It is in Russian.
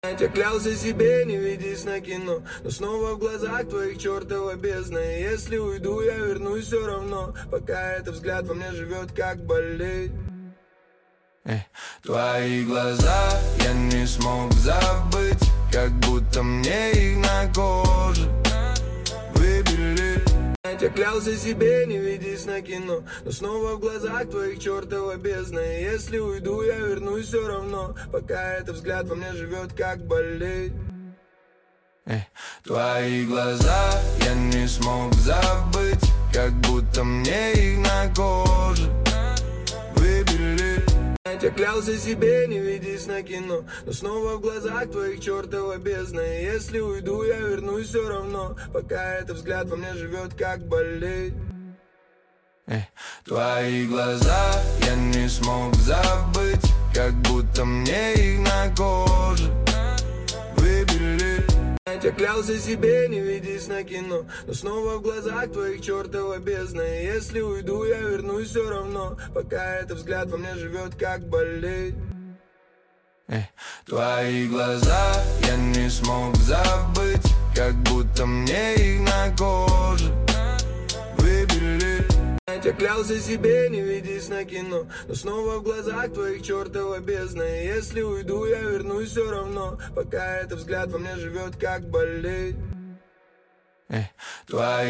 Я клялся себе не ведись на кино, но снова в глазах твоих чертова бездна. И если уйду, я вернусь все равно, пока этот взгляд во мне живет как болезнь. Твои глаза я не смог забыть, как будто мне их на коже выбили. Я клялся себе не ведись на кино, но снова в глазах твоих чертова бездна. И если уйду, я вернусь все равно, пока этот взгляд во мне живет как болезнь. Твои глаза я не смог забыть, как будто мне их на коже выбили. Я клялся себе не ведись на кино, но снова в глазах твоих чертова бездна. И если уйду, я вернусь все равно, пока этот взгляд во мне живет как болезнь. Твои глаза я не смог забыть, как будто мне их на коже выбили. Я клялся себе не ведись на кино, но снова в глазах твоих чертова бездна. И если уйду, я вернусь все равно, пока этот взгляд во мне живет как болезнь. Твои глаза я не смог забыть, как будто мне их на коже выбили. Я клялся себе не ведись на кино, но снова в глазах твоих чертова бездна. И если уйду, я вернусь все равно, пока этот взгляд во мне живет как болезнь. Твои